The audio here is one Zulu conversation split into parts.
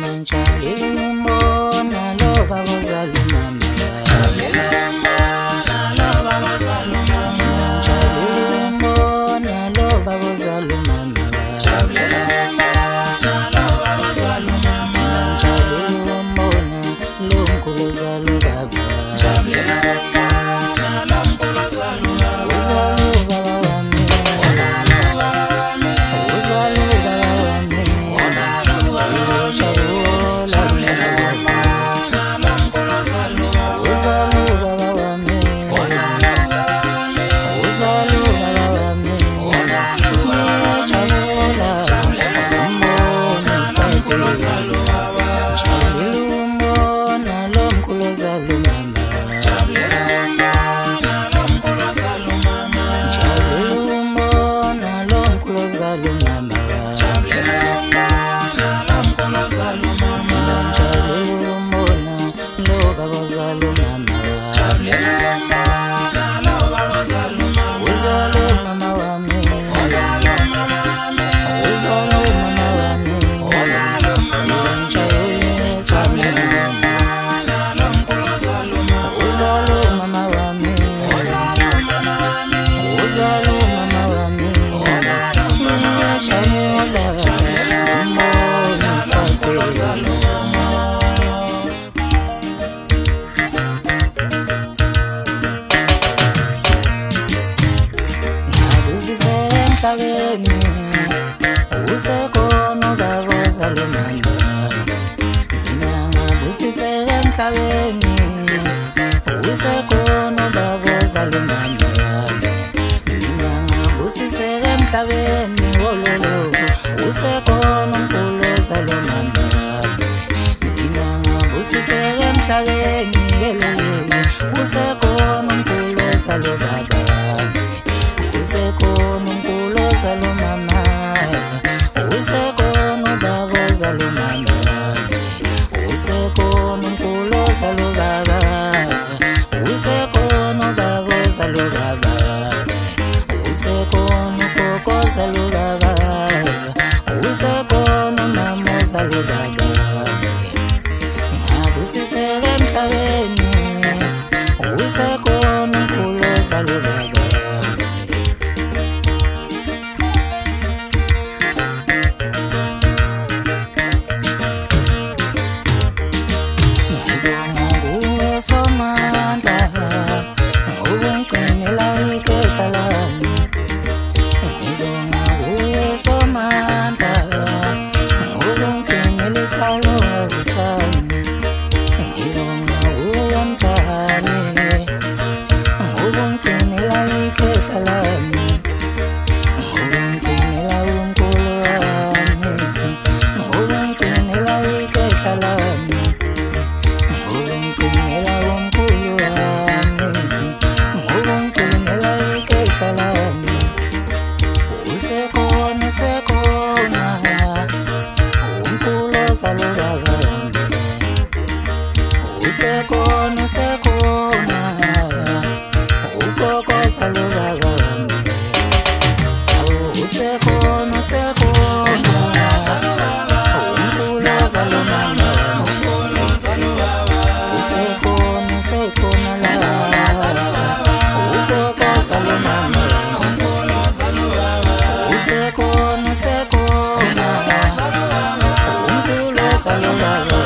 Ngijabulile umbona lo babozala umama. Ngijabulile umbona lo babozala umama. Ngijabulile umbona lo mkhulu ozala ubaba. Usekhona babozala umama. Mina ngabusise emhlabeni. Usekhona babozala umama. Mina ngabusise emhlabeni wololo. Usekhona umkhulu ozala umama. Mina ngabusise emhlabeni yelele. Usekhona umkhulu ozala ubaba. Usekhona umkhulu ozala umama. Usekhona ubaba ozala umama. Usekhona umkhulu ozala ubaba. Usekhona ubaba ozala ubaba. Usekhona ugogo ozala ubaba. Usekhona umama ozala ubaba. Ngabusise emhlabeni. Usekhona umkhulu ozala ubaba. Somandla ubungcinela ikhehla lami. Ngibonga kuwe somandla ubungcinela isalukazi sami. Ngibonga kuwe mthani ubungcinela ikhehla lami. Ubungcinela umkhulu wami. Ubungcinela ikhehla lami. Usekhona umkhulu ozala ubaba. Usekhona ugogo ozala ubaba. Usekhona umkhulu ozala umama. Usekhona la ugogo ozala umama. Usekhona umkhulu ozala ubaba.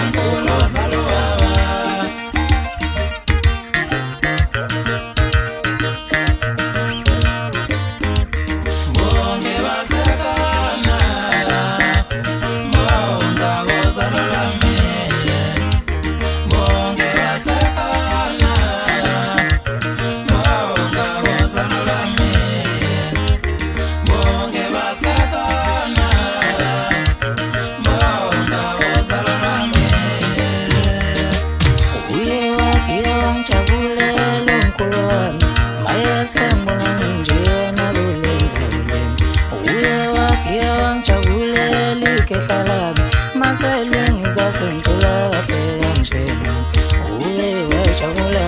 Masayilengizwa sengicula kahle kanjena. Uye wajabula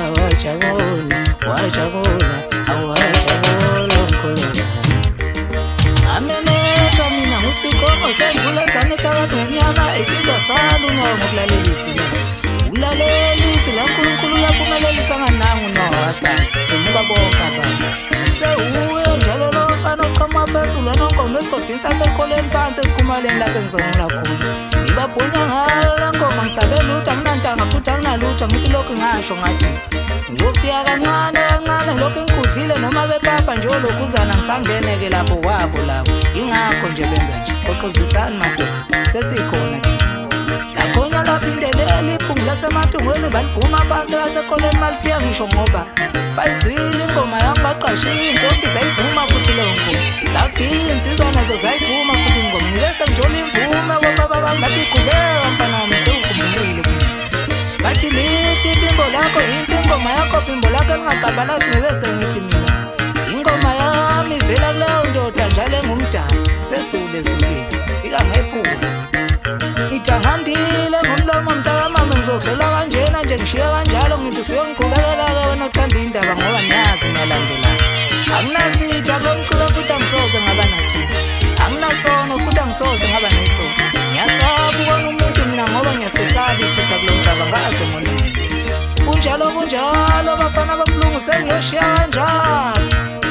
awajabula mkhulu. Ameneza mina nguSipho sengicula sanetha abantu emnyama sayitizwa salo Noah ngokulalela izwi lakhe. Ukulalela izwi laNkulunkulu uyaphumelelisa nganangu Noah wasala emuka bonke abantu. Sewuye njalo lo mfana oqhamuka phezulu enonkomo esigodini sasekholeni phansi esikhumaleni lapho engizongula khona. Ngibabhunya ngayo la ngoma ngisabe lutho anginantanga futhi anginalutho ngithi lokhu ngasho ngathi ngiyofika kancane kancane lokhu ngikudlile noma bepapa nje olokhuzana ngisangeneke lapho wabo lawo. Ingakho nje benza nje qoqozisani madoda sesikhona thina. Lakhona laphindele liphungu lasemathungweni balivuma phansi lasekholeni malifika ngisho ngoba bayizwile ingoma yami baqashile intombi zayivuma futhi leyo ngoma. Zagiya insizwa nazo zayivuma futhi ingoma. Ngibe sengithola imvume kwababa bami bathi qhubeka mfana wami sewukhumbulile kimi. Bathi lithi iphimbo lakho yinto ingoma yakho phimbo lakho elingaqabalazi ngibe sengithi mina. Ingoma yami ivela kuleyo ndoda njalo engumdala besule sule ika ngephula. Ngithangandile ngomlomo mntakamama ngizodlela kanjena nje ngishiya kanjalo ngithi usiyongiqhubekela-ke wena othanda indaba ngoba niyazi niyalandelana. Anginasitha kulo mculo futhi angisoze ngaba nasitha. Anginasono futhi angisoze ngaba nesono. Ngiyasaba ukona umuntu mina ngoba ngiyasesaba isitha kulo mhlaba ngaze ngona umuntu. Kunjalo bafana bobulungu sengiyoshiya kanjalo.